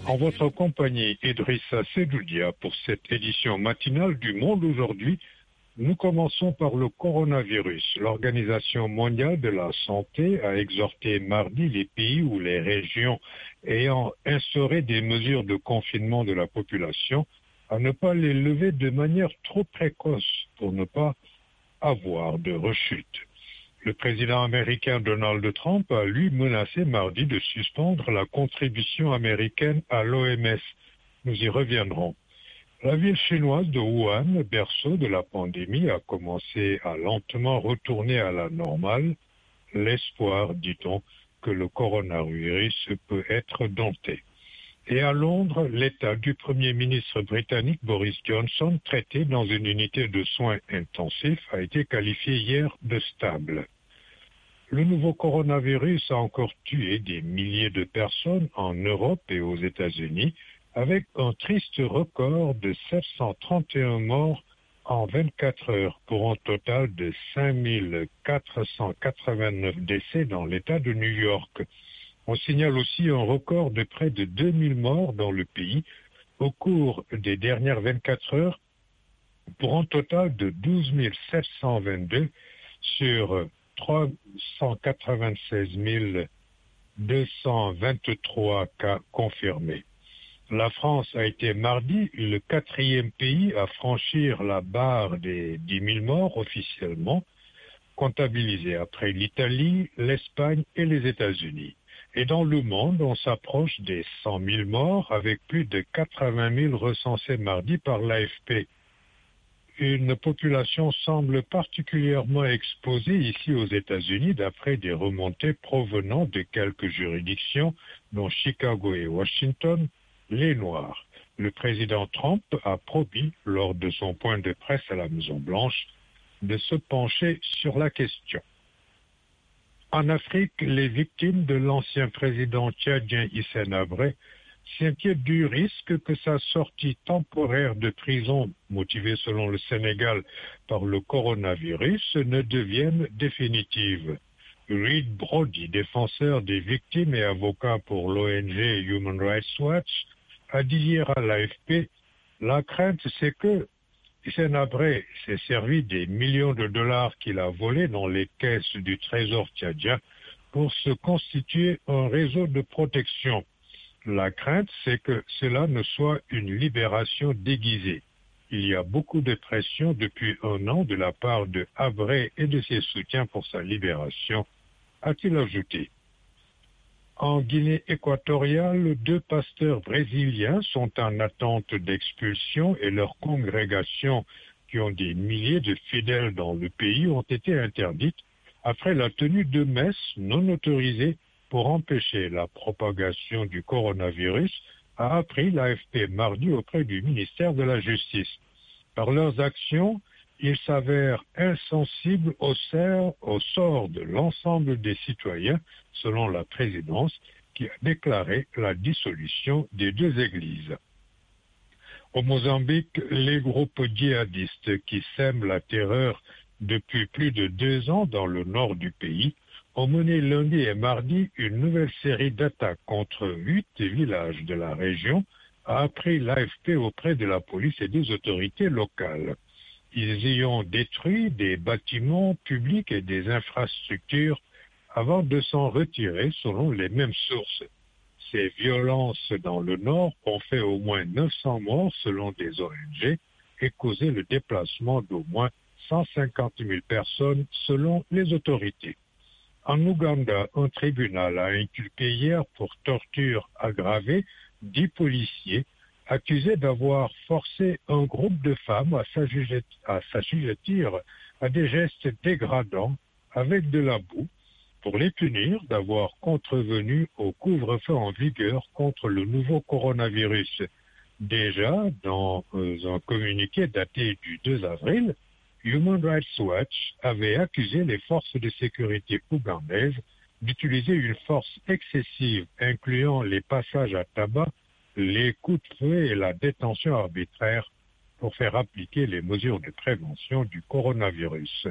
En votre compagnie, Idrissa Sedoudia, pour cette édition matinale du Monde aujourd'hui, nous commençons par le coronavirus. L'Organisation mondiale de la santé a exhorté mardi les pays ou les régions ayant instauré des mesures de confinement de la population à ne pas les lever de manière trop précoce pour ne pas avoir de rechute. Le président américain Donald Trump a, lui, menacé mardi de suspendre la contribution américaine à l'OMS. Nous y reviendrons. La ville chinoise de Wuhan, berceau de la pandémie, a commencé à lentement retourner à la normale. L'espoir, dit-on, que le coronavirus peut être dompté. Et à Londres, l'état du Premier ministre britannique Boris Johnson, traité dans une unité de soins intensifs, a été qualifié hier de stable. Le nouveau coronavirus a encore tué des milliers de personnes en Europe et aux États-Unis, avec un triste record de 731 morts en 24 heures, pour un total de 5489 décès dans l'État de New York. On signale aussi un record de près de 2000 morts dans le pays au cours des dernières 24 heures, pour un total de 12 722 sur 396 223 cas confirmés. La France a été mardi le 4e pays à franchir la barre des 10 000 morts officiellement comptabilisés après l'Italie, l'Espagne et les États-Unis. Et dans le monde, on s'approche des 100 000 morts avec plus de 80 000 recensés mardi par l'AFP. Une population semble particulièrement exposée ici aux États-Unis d'après des remontées provenant de quelques juridictions, dont Chicago et Washington, les Noirs. Le président Trump a promis, lors de son point de presse à la Maison-Blanche, de se pencher sur la question. En Afrique, les victimes de l'ancien président tchadien Hissène Habré s'inquiètent du risque que sa sortie temporaire de prison, motivée selon le Sénégal par le coronavirus, ne devienne définitive. Reed Brody, défenseur des victimes et avocat pour l'ONG Human Rights Watch, a dit hier à l'AFP « La crainte, c'est que Hissène Habré s'est servi des millions de dollars qu'il a volés dans les caisses du trésor tchadien pour se constituer un réseau de protection. La crainte, c'est que cela ne soit une libération déguisée. Il y a beaucoup de pression depuis un an de la part de Habré et de ses soutiens pour sa libération, a-t-il ajouté. En Guinée équatoriale, 2 pasteurs brésiliens sont en attente d'expulsion et leurs congrégations, qui ont des milliers de fidèles dans le pays, ont été interdites après la tenue de messes non autorisées pour empêcher la propagation du coronavirus, a appris l'AFP mardi auprès du ministère de la Justice. Par leurs actions, ils s'avèrent insensibles au sort de l'ensemble des citoyens, selon la présidence, qui a déclaré la dissolution des 2 églises. Au Mozambique, les groupes djihadistes qui sèment la terreur depuis plus de 2 ans dans le nord du pays ont mené lundi et mardi une nouvelle série d'attaques contre 8 villages de la région, a appris l'AFP auprès de la police et des autorités locales. Ils y ont détruit des bâtiments publics et des infrastructures avant de s'en retirer selon les mêmes sources. Ces violences dans le nord ont fait au moins 900 morts selon des ONG et causé le déplacement d'au moins 150 000 personnes selon les autorités. En Ouganda, un tribunal a inculpé hier pour torture aggravée 10 policiers accusés d'avoir forcé un groupe de femmes à s'assujettir à des gestes dégradants avec de la boue pour les punir d'avoir contrevenu au couvre-feu en vigueur contre le nouveau coronavirus. Déjà, dans un communiqué daté du 2 avril, Human Rights Watch avait accusé les forces de sécurité ougandaises d'utiliser une force excessive, incluant les passages à tabac, les coups de feu et la détention arbitraire pour faire appliquer les mesures de prévention du coronavirus.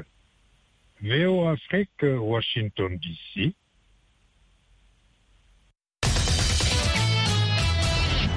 VO Afrique, Washington, D.C.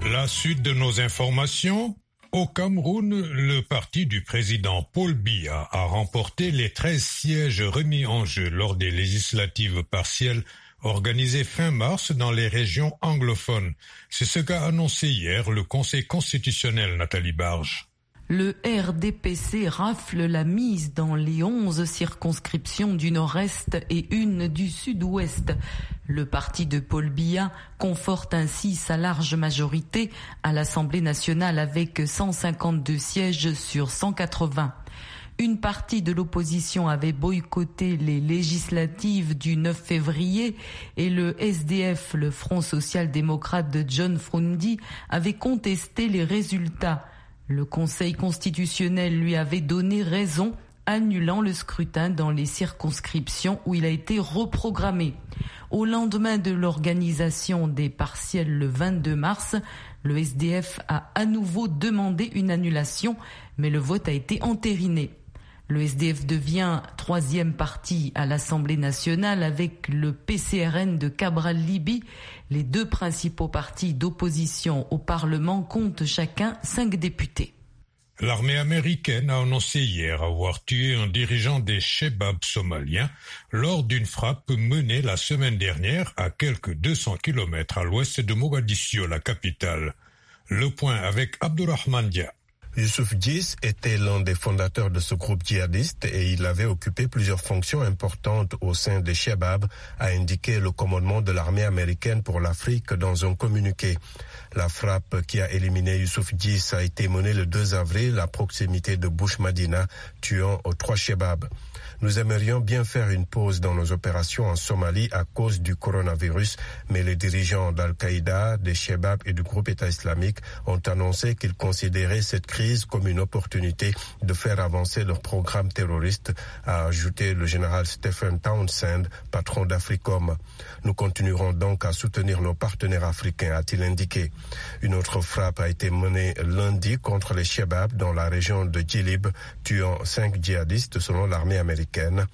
La suite de nos informations. Au Cameroun, le parti du président Paul Biya a remporté les 13 sièges remis en jeu lors des législatives partielles organisées fin mars dans les régions anglophones. C'est ce qu'a annoncé hier le Conseil constitutionnel, Nathalie Barge. Le RDPC rafle la mise dans les 11 circonscriptions du Nord-Est et une du Sud-Ouest. Le parti de Paul Biya conforte ainsi sa large majorité à l'Assemblée nationale avec 152 sièges sur 180. Une partie de l'opposition avait boycotté les législatives du 9 février et le SDF, le Front social-démocrate de John Frundi, avait contesté les résultats. Le Conseil constitutionnel lui avait donné raison, annulant le scrutin dans les circonscriptions où il a été reprogrammé. Au lendemain de l'organisation des partiels le 22 mars, le SDF a à nouveau demandé une annulation, mais le vote a été entériné. Le SDF devient troisième parti à l'Assemblée nationale avec le PCRN de Cabral Libye. Les deux principaux partis d'opposition au Parlement comptent chacun 5 députés. L'armée américaine a annoncé hier avoir tué un dirigeant des Chebab somaliens lors d'une frappe menée la semaine dernière à quelques 200 km à l'ouest de Mogadiscio, la capitale. Le point avec Abdurrahman Dia. Youssouf Djiss était l'un des fondateurs de ce groupe djihadiste et il avait occupé plusieurs fonctions importantes au sein des Chebab, a indiqué le commandement de l'armée américaine pour l'Afrique dans un communiqué. La frappe qui a éliminé Youssouf Djiss a été menée le 2 avril à proximité de Bouch Madina, tuant 3 Chebab. Nous aimerions bien faire une pause dans nos opérations en Somalie à cause du coronavirus, mais les dirigeants d'Al-Qaïda, des Chebab et du groupe État islamique ont annoncé qu'ils considéraient cette crise comme une opportunité de faire avancer leur programme terroriste, a ajouté le général Stephen Townsend, patron d'Africom. Nous continuerons donc à soutenir nos partenaires africains, a-t-il indiqué. Une autre frappe a été menée lundi contre les Chebab dans la région de Djilib, tuant 5 djihadistes selon l'armée américaine.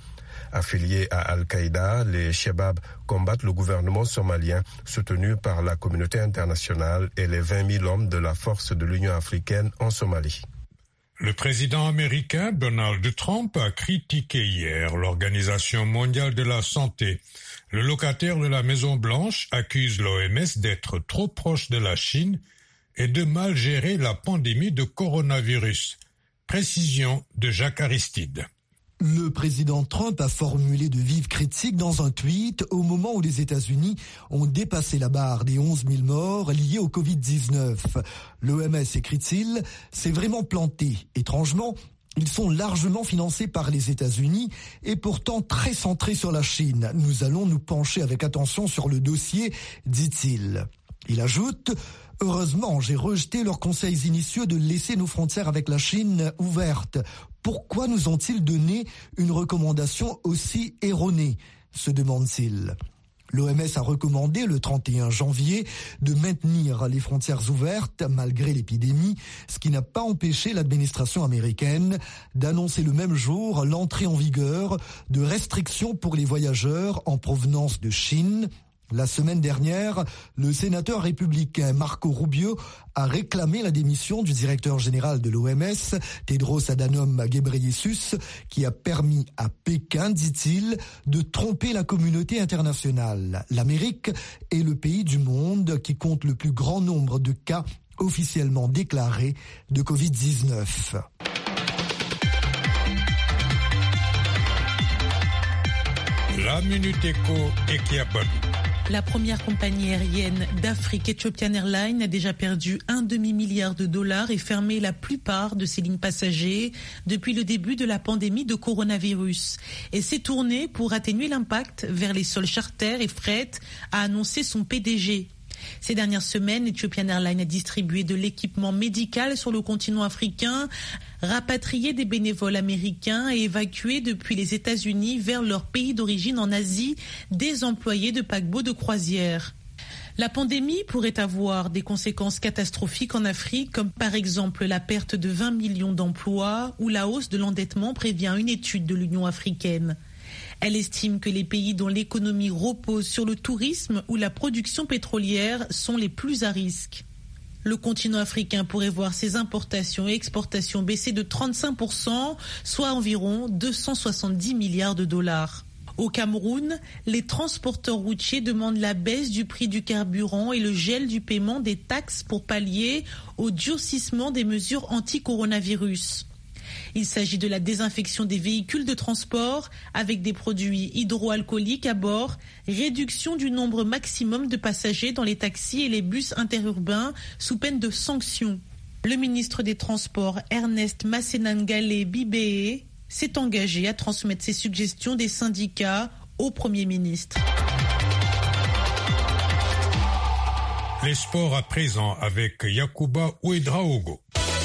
Affiliés à Al-Qaïda, les Chebab combattent le gouvernement somalien soutenu par la communauté internationale et les 20 000 hommes de la force de l'Union africaine en Somalie. Le président américain Donald Trump a critiqué hier l'Organisation mondiale de la santé. Le locataire de la Maison-Blanche accuse l'OMS d'être trop proche de la Chine et de mal gérer la pandémie de coronavirus. Précision de Jacques Aristide. Le président Trump a formulé de vives critiques dans un tweet au moment où les États-Unis ont dépassé la barre des 11 000 morts liés au Covid-19. L'OMS, écrit-il, s'est vraiment planté. Étrangement, ils sont largement financés par les États-Unis et pourtant très centrés sur la Chine. Nous allons nous pencher avec attention sur le dossier, dit-il. Il ajoute: heureusement, j'ai rejeté leurs conseils initiaux de laisser nos frontières avec la Chine ouvertes. Pourquoi nous ont-ils donné une recommandation aussi erronée, se demande-t-il. L'OMS a recommandé le 31 janvier de maintenir les frontières ouvertes malgré l'épidémie, ce qui n'a pas empêché l'administration américaine d'annoncer le même jour l'entrée en vigueur de restrictions pour les voyageurs en provenance de Chine. La semaine dernière, le sénateur républicain Marco Rubio a réclamé la démission du directeur général de l'OMS, Tedros Adhanom Ghebreyesus, qui a permis à Pékin, dit-il, de tromper la communauté internationale. L'Amérique est le pays du monde qui compte le plus grand nombre de cas officiellement déclarés de Covid-19. La Minute Éco et Kiabadou. La première compagnie aérienne d'Afrique, Ethiopian Airlines, a déjà perdu un demi-milliard de dollars et fermé la plupart de ses lignes passagers depuis le début de la pandémie de coronavirus. Et s'est tournée pour atténuer l'impact vers les sols charters et fret, a annoncé son PDG. Ces dernières semaines, Ethiopian Airlines a distribué de l'équipement médical sur le continent africain, rapatrié des bénévoles américains et évacué depuis les États-Unis vers leur pays d'origine en Asie des employés de paquebots de croisière. La pandémie pourrait avoir des conséquences catastrophiques en Afrique, comme par exemple la perte de 20 millions d'emplois ou la hausse de l'endettement, prévient une étude de l'Union africaine. Elle estime que les pays dont l'économie repose sur le tourisme ou la production pétrolière sont les plus à risque. Le continent africain pourrait voir ses importations et exportations baisser de 35%, soit environ 270 milliards de dollars. Au Cameroun, les transporteurs routiers demandent la baisse du prix du carburant et le gel du paiement des taxes pour pallier au durcissement des mesures anti-coronavirus. Il s'agit de la désinfection des véhicules de transport avec des produits hydroalcooliques à bord, réduction du nombre maximum de passagers dans les taxis et les bus interurbains sous peine de sanctions. Le ministre des Transports, Ernest Massenangale Bibeye, s'est engagé à transmettre ces suggestions des syndicats au Premier ministre. Les sports à présent avec Yacouba Ouedraogo.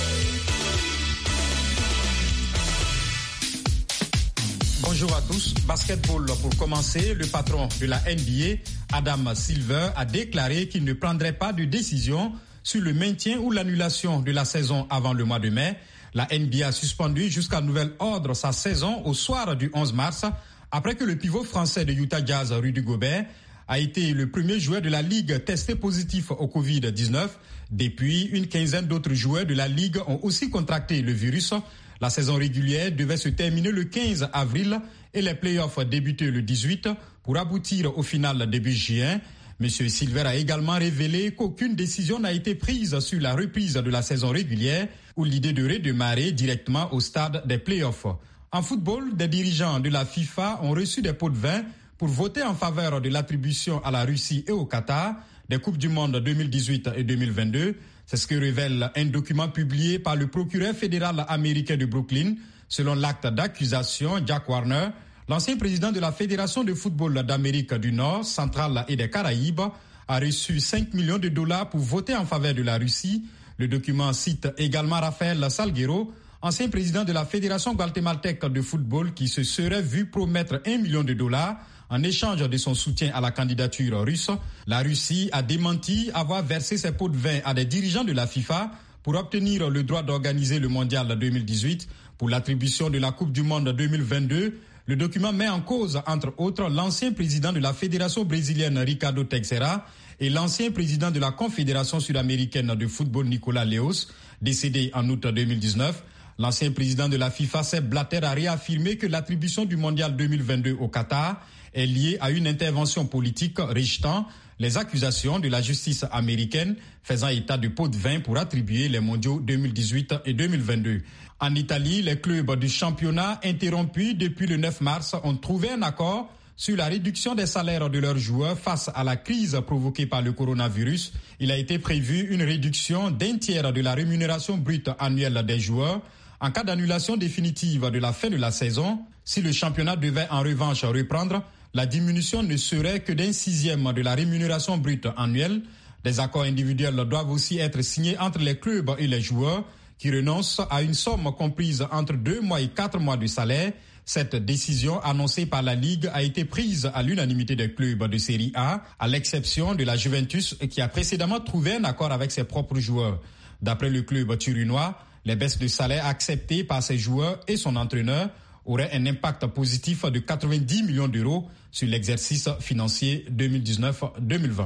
Bonjour à tous. Basketball pour commencer. Le patron de la NBA, Adam Silver, a déclaré qu'il ne prendrait pas de décision sur le maintien ou l'annulation de la saison avant le mois de mai. La NBA a suspendu jusqu'à nouvel ordre sa saison au soir du 11 mars, après que le pivot français de Utah Jazz, Rudy Gobert, a été le premier joueur de la Ligue testé positif au Covid-19. Depuis, une quinzaine d'autres joueurs de la Ligue ont aussi contracté le virus. La saison régulière devait se terminer le 15 avril et les playoffs débuter le 18 pour aboutir au final début juin. M. Silver a également révélé qu'aucune décision n'a été prise sur la reprise de la saison régulière ou l'idée de redémarrer directement au stade des playoffs. En football, des dirigeants de la FIFA ont reçu des pots de vin pour voter en faveur de l'attribution à la Russie et au Qatar des Coupes du Monde 2018 et 2022. C'est ce que révèle un document publié par le procureur fédéral américain de Brooklyn. Selon l'acte d'accusation, Jack Warner, l'ancien président de la Fédération de football d'Amérique du Nord, centrale et des Caraïbes, a reçu 5 millions de dollars pour voter en faveur de la Russie. Le document cite également Rafael Salguero, ancien président de la Fédération guatémaltèque de football, qui se serait vu promettre 1 million de dollars en échange de son soutien à la candidature russe. La Russie a démenti avoir versé ses pots de vin à des dirigeants de la FIFA pour obtenir le droit d'organiser le Mondial 2018. Pour l'attribution de la Coupe du Monde 2022, le document met en cause, entre autres, l'ancien président de la Fédération brésilienne Ricardo Teixeira et l'ancien président de la Confédération sud-américaine de football Nicolas Leos, décédé en août 2019. L'ancien président de la FIFA, Sepp Blatter, a réaffirmé que l'attribution du Mondial 2022 au Qatar est liée à une intervention politique rejetant les accusations de la justice américaine faisant état de pots de vin pour attribuer les mondiaux 2018 et 2022. En Italie, les clubs du championnat interrompus depuis le 9 mars ont trouvé un accord sur la réduction des salaires de leurs joueurs face à la crise provoquée par le coronavirus. Il a été prévu une réduction d'un tiers de la rémunération brute annuelle des joueurs en cas d'annulation définitive de la fin de la saison. Si le championnat devait en revanche reprendre, la diminution ne serait que d'un sixième de la rémunération brute annuelle. Des accords individuels doivent aussi être signés entre les clubs et les joueurs qui renoncent à une somme comprise entre 2 mois et 4 mois de salaire. Cette décision annoncée par la Ligue a été prise à l'unanimité des clubs de Série A, à l'exception de la Juventus qui a précédemment trouvé un accord avec ses propres joueurs. D'après le club turinois, les baisses de salaire acceptées par ses joueurs et son entraîneur auraient un impact positif de 90 millions d'euros sur l'exercice financier 2019-2020.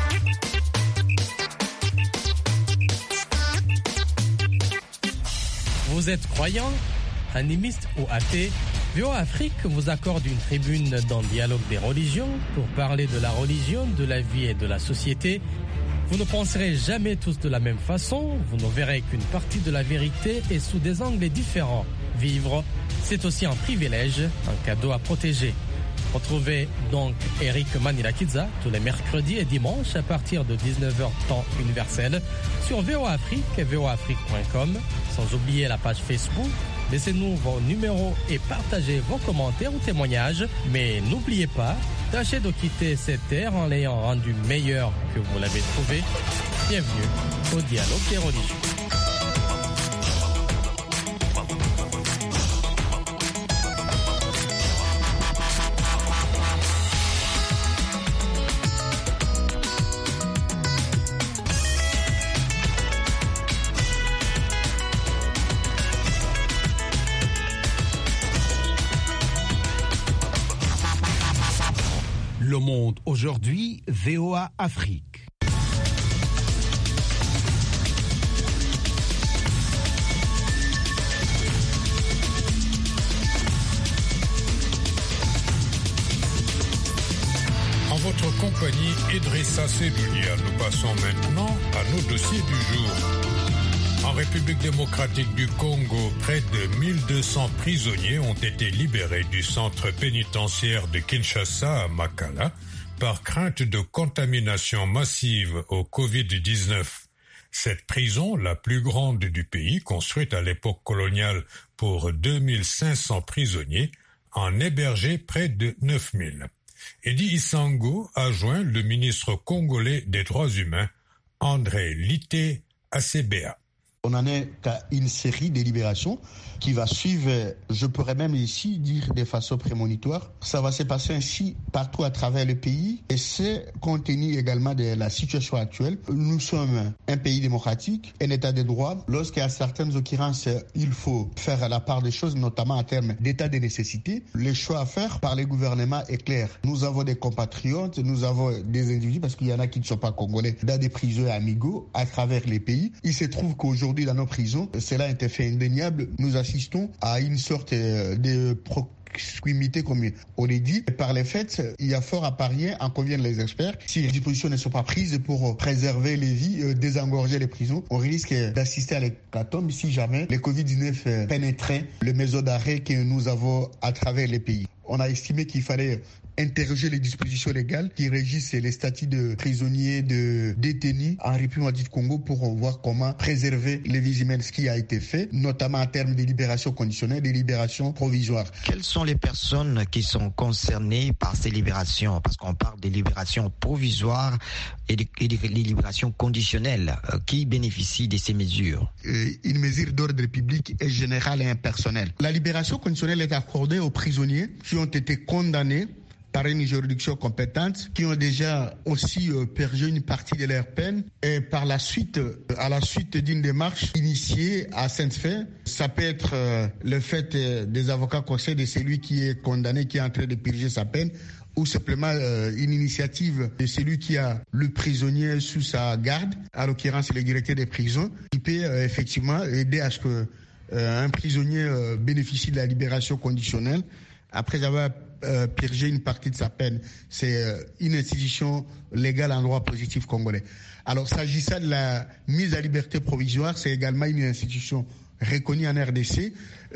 Vous êtes croyant, animiste ou athée? VOA Afrique vous accorde une tribune dans le dialogue des religions pour parler de la religion, de la vie et de la société. Vous ne penserez jamais tous de la même façon, vous ne verrez qu'une partie de la vérité et sous des angles différents. Vivre, c'est aussi un privilège, un cadeau à protéger. Retrouvez donc Eric Manilakidza tous les mercredis et dimanches à partir de 19h temps universel sur VOA Afrique et voaafrique.com, sans oublier la page Facebook. Laissez-nous vos numéros et partagez vos commentaires ou témoignages. Mais n'oubliez pas, tâchez de quitter cette terre en l'ayant rendu meilleur que vous l'avez trouvé. Bienvenue au dialogue des religions. Le monde aujourd'hui, VOA Afrique. Passé Dounia, nous passons maintenant à nos dossiers du jour. En République démocratique du Congo, près de 1200 prisonniers ont été libérés du centre pénitentiaire de Kinshasa à Makala par crainte de contamination massive au Covid-19. Cette prison, la plus grande du pays, construite à l'époque coloniale pour 2500 prisonniers, en hébergeait près de 9000. Edi Isango a joint le ministre congolais des droits humains, André Lité Asebea. On en est qu'à une série de libérations qui va suivre, je pourrais même ici dire de façon prémonitoire. Ça va se passer ainsi partout à travers le pays et c'est compte tenu également de la situation actuelle. Nous sommes un pays démocratique, un état de droit. Lorsqu'il y a certaines occurrences, il faut faire la part des choses, notamment en termes d'état de nécessité. Le choix à faire par les gouvernements est clair. Nous avons des compatriotes, nous avons des individus, parce qu'il y en a qui ne sont pas congolais, dans des prisons amigos à travers les pays. Il se trouve qu'aujourd'hui, dans nos prisons, cela a été fait indéniable. Nous assistons à une sorte de proximité, comme on est dit. Par les faits, il y a fort à parier, en conviennent les experts. Si les dispositions ne sont pas prises pour préserver les vies, désengorger les prisons, on risque d'assister à l'hécatombe si jamais le Covid-19 pénétrait les maisons d'arrêt que nous avons à travers les pays. On a estimé qu'il fallait interroger les dispositions légales qui régissent les statuts de prisonniers, de détenus en République du Congo pour voir comment préserver les vies humaines, ce qui a été fait, notamment en termes de libération conditionnelle, de libération provisoire. Quelles sont les personnes qui sont concernées par ces libérations? Parce qu'on parle des libérations provisoires et des libérations conditionnelles. Qui bénéficient de ces mesures? Une mesure d'ordre public est générale et impersonnelle. La libération conditionnelle est accordée aux prisonniers qui ont été condamnés par une juridiction compétente, qui ont déjà aussi purgé une partie de leur peine et par la suite, à la suite d'une démarche initiée à sainte fin, ça peut être le fait des avocats conseils de celui qui est condamné, qui est en train de purger sa peine, ou simplement une initiative de celui qui a le prisonnier sous sa garde, à l'occurrence le directeur des prisons, qui peut effectivement aider à ce que un prisonnier bénéficie de la libération conditionnelle après avoir purger une partie de sa peine. C'est une institution légale en droit positif congolais. Alors, s'agissant de la mise à liberté provisoire, c'est également une institution reconnue en RDC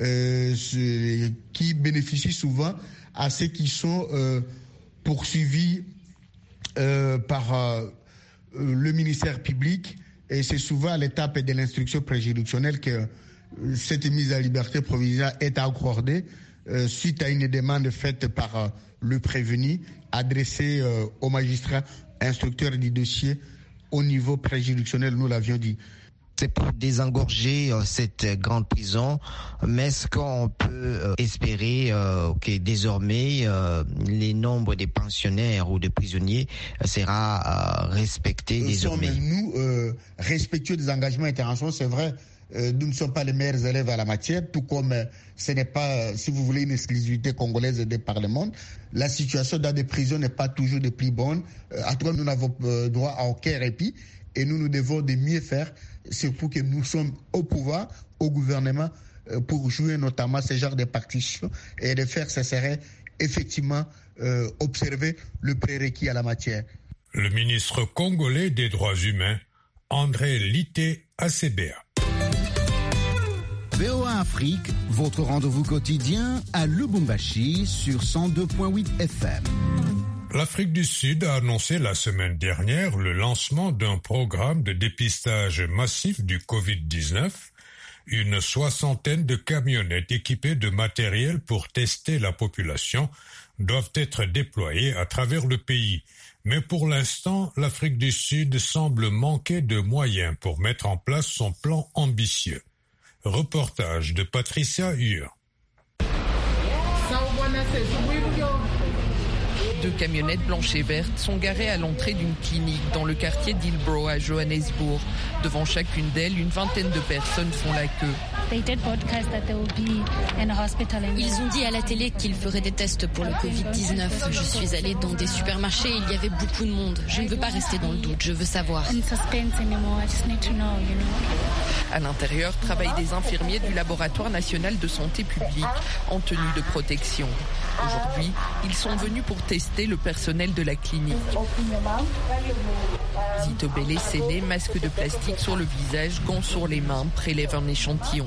qui bénéficie souvent à ceux qui sont poursuivis par le ministère public, et c'est souvent à l'étape de l'instruction préjuridictionnelle que cette mise à liberté provisoire est accordée suite à une demande faite par le prévenu adressée au magistrat instructeur du dossier au niveau préjuridictionnel, nous l'avions dit. C'est pour désengorger cette grande prison, mais est-ce qu'on peut espérer que désormais les nombres des pensionnaires ou de prisonniers sera respecté désormais? Nous sommes, respectueux des engagements internationaux, c'est vrai. Nous ne sommes pas les meilleurs élèves à la matière, tout comme ce n'est pas, si vous voulez, une exclusivité congolaise de par le monde. La situation dans des prisons n'est pas toujours des plus bonnes. En tout cas, nous n'avons droit à aucun répit et nous devons de mieux faire. C'est pour que nous sommes au pouvoir, au gouvernement, pour jouer notamment ce genre de partitions et de faire, ça serait effectivement observer le prérequis à la matière. Le ministre congolais des droits humains, André Lité Asebea. VOA Afrique, votre rendez-vous quotidien à Lubumbashi sur 102.8 FM. L'Afrique du Sud a annoncé la semaine dernière le lancement d'un programme de dépistage massif du Covid-19. Une soixantaine de camionnettes équipées de matériel pour tester la population doivent être déployées à travers le pays. Mais pour l'instant, l'Afrique du Sud semble manquer de moyens pour mettre en place son plan ambitieux. Reportage de Patricia Hur. Deux camionnettes blanches et vertes sont garées à l'entrée d'une clinique dans le quartier d'Hillbrow à Johannesburg. Devant chacune d'elles, une vingtaine de personnes font la queue. Ils ont dit à la télé qu'ils feraient des tests pour le Covid-19. Je suis allée dans des supermarchés, il y avait beaucoup de monde. Je ne veux pas rester dans le doute, je veux savoir. À l'intérieur, travaillent des infirmiers du laboratoire national de santé publique en tenue de protection. Aujourd'hui, ils sont venus pour tester tester le personnel de la clinique. Zitobele Sele, masque de plastique sur le visage, gants sur les mains, prélève un échantillon.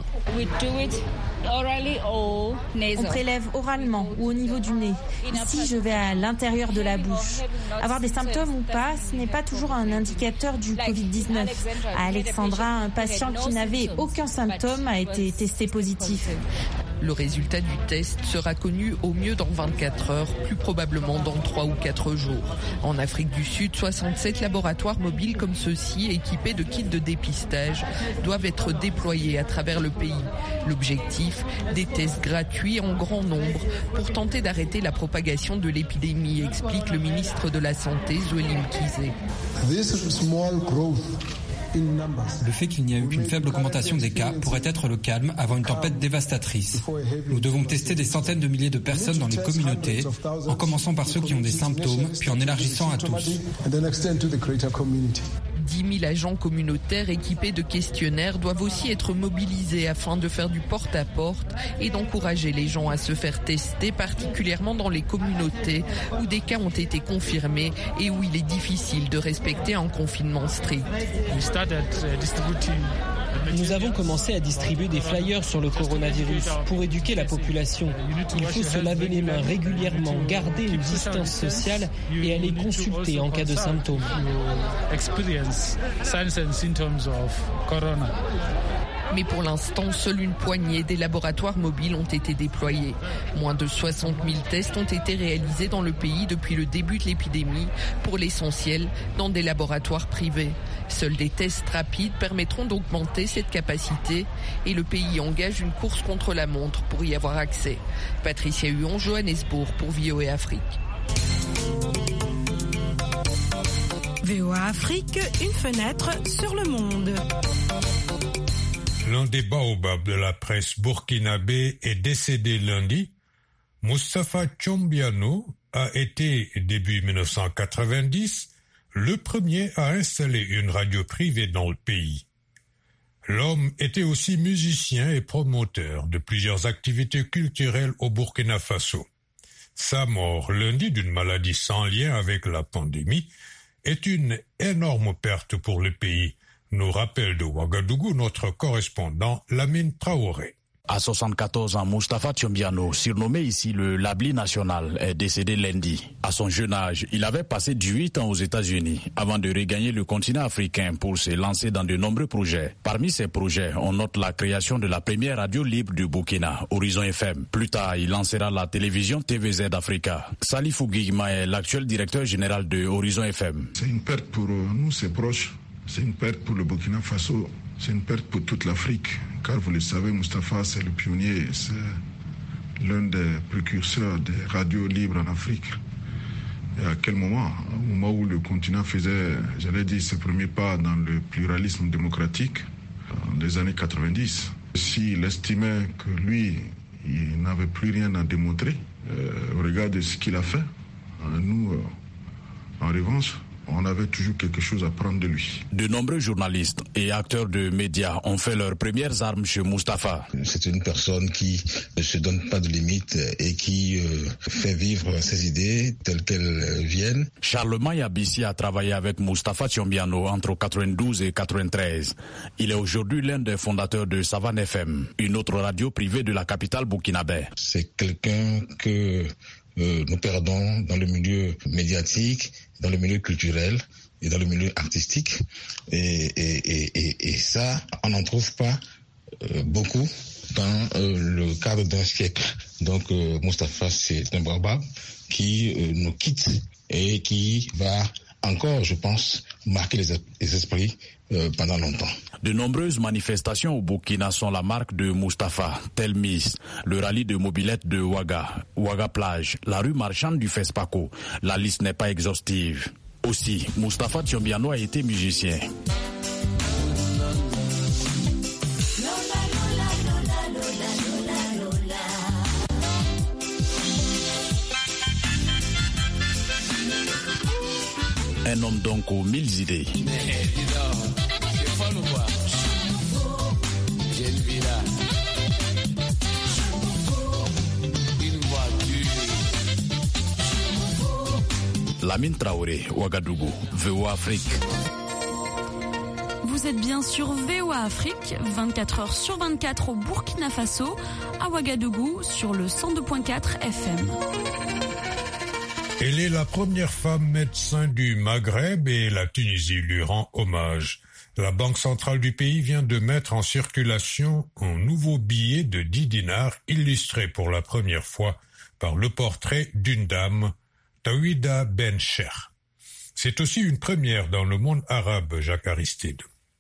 On prélève oralement ou au niveau du nez. Ici, je vais à l'intérieur de la bouche. Avoir des symptômes ou pas, ce n'est pas toujours un indicateur du Covid-19. À Alexandra, un patient qui n'avait aucun symptôme a été testé positif. Le résultat du test sera connu au mieux dans 24 heures, plus probablement dans 3 ou 4 jours. En Afrique du Sud, 67 laboratoires mobiles comme ceux-ci, équipés de kits de dépistage, doivent être déployés à travers le pays. L'objectif, des tests gratuits en grand nombre pour tenter d'arrêter la propagation de l'épidémie, explique le ministre de la Santé, Zweli Mkhize. Le fait qu'il n'y a eu qu'une faible augmentation des cas pourrait être le calme avant une tempête dévastatrice. Nous devons tester des centaines de milliers de personnes dans les communautés, en commençant par ceux qui ont des symptômes, puis en élargissant à tous. 10 000 agents communautaires équipés de questionnaires doivent aussi être mobilisés afin de faire du porte-à-porte et d'encourager les gens à se faire tester, particulièrement dans les communautés où des cas ont été confirmés et où il est difficile de respecter un confinement strict. Nous avons commencé à distribuer des flyers sur le coronavirus pour éduquer la population. Il faut se laver les mains régulièrement, garder une distance sociale et aller consulter en cas de symptômes. Mais pour l'instant, seule une poignée des laboratoires mobiles ont été déployés. Moins de 60 000 tests ont été réalisés dans le pays depuis le début de l'épidémie, pour l'essentiel dans des laboratoires privés. Seuls des tests rapides permettront d'augmenter cette capacité et le pays engage une course contre la montre pour y avoir accès. Patricia Huon, Johannesburg pour VOA Afrique. VOA Afrique, une fenêtre sur le monde. L'un des baobabs de la presse burkinabé est décédé lundi. Moustapha Tchombiano a été, début 1990, le premier à installer une radio privée dans le pays. L'homme était aussi musicien et promoteur de plusieurs activités culturelles au Burkina Faso. Sa mort lundi d'une maladie sans lien avec la pandémie est une énorme perte pour le pays, nous rappelle de Ouagadougou notre correspondant Lamine Traoré. À 74 ans, Moustapha Tchombiano, surnommé ici le Labli national, est décédé lundi. À son jeune âge, il avait passé 18 ans aux États-Unis avant de regagner le continent africain pour se lancer dans de nombreux projets. Parmi ces projets, on note la création de la première radio libre du Burkina, Horizon FM. Plus tard, il lancera la télévision TVZ Africa. Salifou Guigma est l'actuel directeur général de Horizon FM. C'est une perte pour nous, ses proches. C'est une perte pour le Burkina Faso. C'est une perte pour toute l'Afrique, car vous le savez, Moustapha, c'est le pionnier, c'est l'un des précurseurs des radios libres en Afrique. Et à quel moment? Au moment où le continent faisait, j'allais dire, ses premiers pas dans le pluralisme démocratique, dans les années 90. S'il estimait que lui, il n'avait plus rien à démontrer, au regard de ce qu'il a fait, nous, en revanche, on avait toujours quelque chose à prendre de lui. De nombreux journalistes et acteurs de médias ont fait leurs premières armes chez Moustapha. C'est une personne qui ne se donne pas de limites et qui fait vivre ses idées telles qu'elles viennent. Charlemagne Abissi a travaillé avec Moustapha Tchombiano entre 92 et 93. Il est aujourd'hui l'un des fondateurs de Savane FM, une autre radio privée de la capitale burkinabé. C'est quelqu'un que nous perdons dans le milieu médiatique, dans le milieu culturel et dans le milieu artistique. Et ça, on n'en trouve pas beaucoup dans le cadre d'un siècle. Donc Moustapha, c'est un baobab qui nous quitte et qui va encore, je pense, marquer les esprits pendant longtemps. De nombreuses manifestations au Burkina sont la marque de Moustapha, Telmis, le rallye de mobilette de Ouaga, Ouaga Plage, la rue marchande du Fespaco. La liste n'est pas exhaustive. Aussi, Moustapha Tchombiano a été musicien. Un homme donc aux 1000 idées. Lamine Traoré, Ouagadougou, VOA Afrique. Vous êtes bien sur VOA Afrique, 24h sur 24 au Burkina Faso, à Ouagadougou sur le 102.4 FM. Elle est la première femme médecin du Maghreb et la Tunisie lui rend hommage. La Banque centrale du pays vient de mettre en circulation un nouveau billet de 10 dinars illustré pour la première fois par le portrait d'une dame, Tawhida Ben Cheikh. C'est aussi une première dans le monde arabe, Jacques Aristide.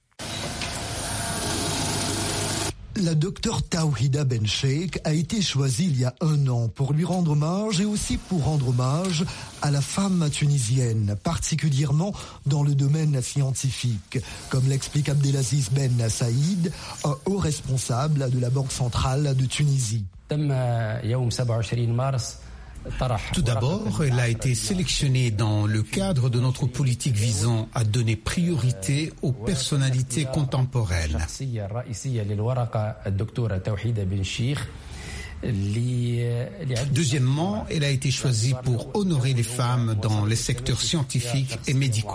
La docteure Tawhida Ben Cheikh a été choisie il y a 1 an pour lui rendre hommage et aussi pour rendre hommage à la femme tunisienne, particulièrement dans le domaine scientifique, comme l'explique Abdelaziz Ben Saïd, un haut responsable de la Banque centrale de Tunisie. Tout d'abord, elle a été sélectionnée dans le cadre de notre politique visant à donner priorité aux personnalités contemporaines. Deuxièmement, elle a été choisie pour honorer les femmes dans les secteurs scientifiques et médicaux.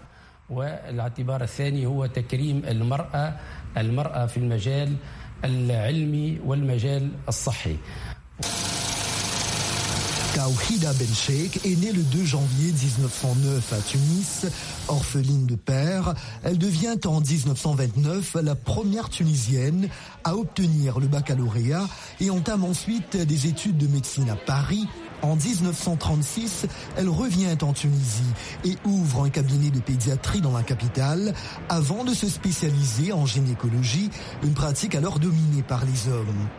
Tawhida Ben Cheikh est née le 2 janvier 1909 à Tunis, orpheline de père. Elle devient en 1929 la première Tunisienne à obtenir le baccalauréat et entame ensuite des études de médecine à Paris. En 1936, elle revient en Tunisie et ouvre un cabinet de pédiatrie dans la capitale avant de se spécialiser en gynécologie, une pratique alors dominée par les hommes.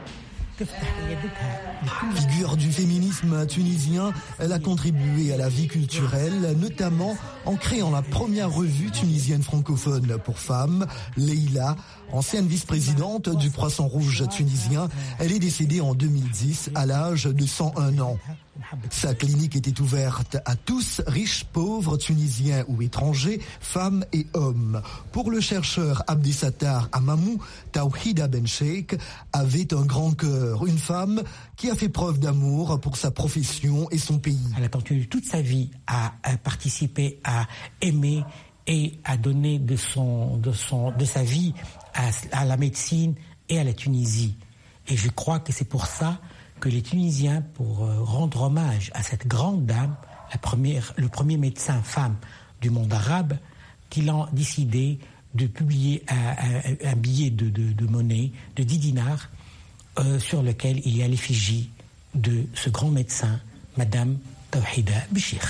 Figure du féminisme tunisien, elle a contribué à la vie culturelle, notamment en créant la première revue tunisienne francophone pour femmes, Leïla, ancienne vice-présidente du Croissant Rouge tunisien. Elle est décédée en 2010 à l'âge de 101 ans. Sa clinique était ouverte à tous, riches, pauvres, tunisiens ou étrangers, femmes et hommes. Pour le chercheur Abdesattar Amamou, Tawhida Ben Cheikh avait un grand cœur, une femme qui a fait preuve d'amour pour sa profession et son pays. Elle a continué toute sa vie à participer, à aimer et à donner de sa vie à la médecine et à la Tunisie. Et je crois que c'est pour ça que les Tunisiens, pour rendre hommage à cette grande dame, le premier médecin femme du monde arabe, qu'ils ont décidé de publier un billet de monnaie de 10 dinars sur lequel il y a l'effigie de ce grand médecin, Madame Tawhida Ben Cheikh.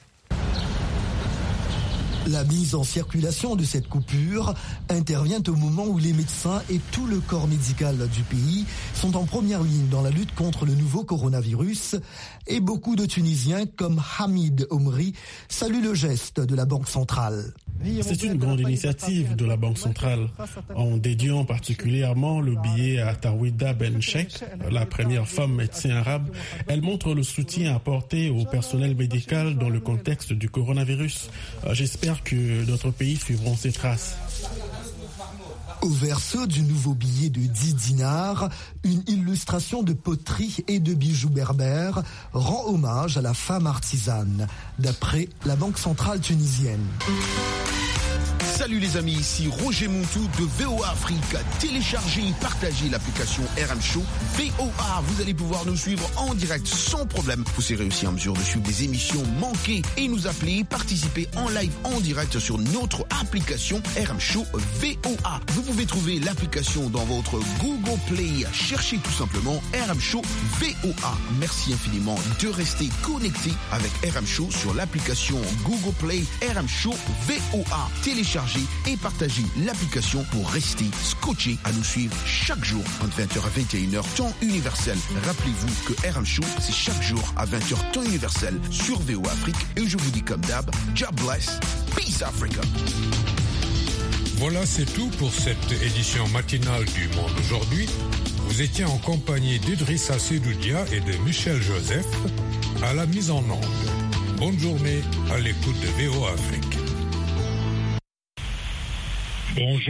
La mise en circulation de cette coupure intervient au moment où les médecins et tout le corps médical du pays sont en première ligne dans la lutte contre le nouveau coronavirus. Et beaucoup de Tunisiens comme Hamid Omri saluent le geste de la Banque centrale. C'est une grande initiative de la Banque centrale. En dédiant particulièrement le billet à Tawhida Ben Cheikh, la première femme médecin arabe, elle montre le soutien apporté au personnel médical dans le contexte du coronavirus. J'espère que d'autres pays suivront ses traces. Au verso du nouveau billet de 10 dinars, une illustration de poterie et de bijoux berbères rend hommage à la femme artisane, d'après la Banque centrale tunisienne. Salut les amis, ici Roger Montou de VOA Afrique. Téléchargez et partagez l'application RM Show VOA. Vous allez pouvoir nous suivre en direct sans problème. Vous serez aussi en mesure de suivre des émissions manquées et nous appeler, participer en live en direct sur notre application RM Show VOA. Vous pouvez trouver l'application dans votre Google Play. Cherchez tout simplement RM Show VOA. Merci infiniment de rester connecté avec RM Show sur l'application Google Play RM Show VOA. Téléchargez et partagez l'application pour rester scotché à nous suivre chaque jour entre 20h à 21h temps universel. Rappelez-vous que RM Show, c'est chaque jour à 20h temps universel sur VOA Afrique. Et je vous dis comme d'hab, God bless, peace Africa. Voilà, c'est tout pour cette édition matinale du Monde aujourd'hui. Vous étiez en compagnie d'Idrissa Sedoudia et de Michel Joseph à la mise en onde. Bonne journée à l'écoute de VOA Afrique. Bonjour.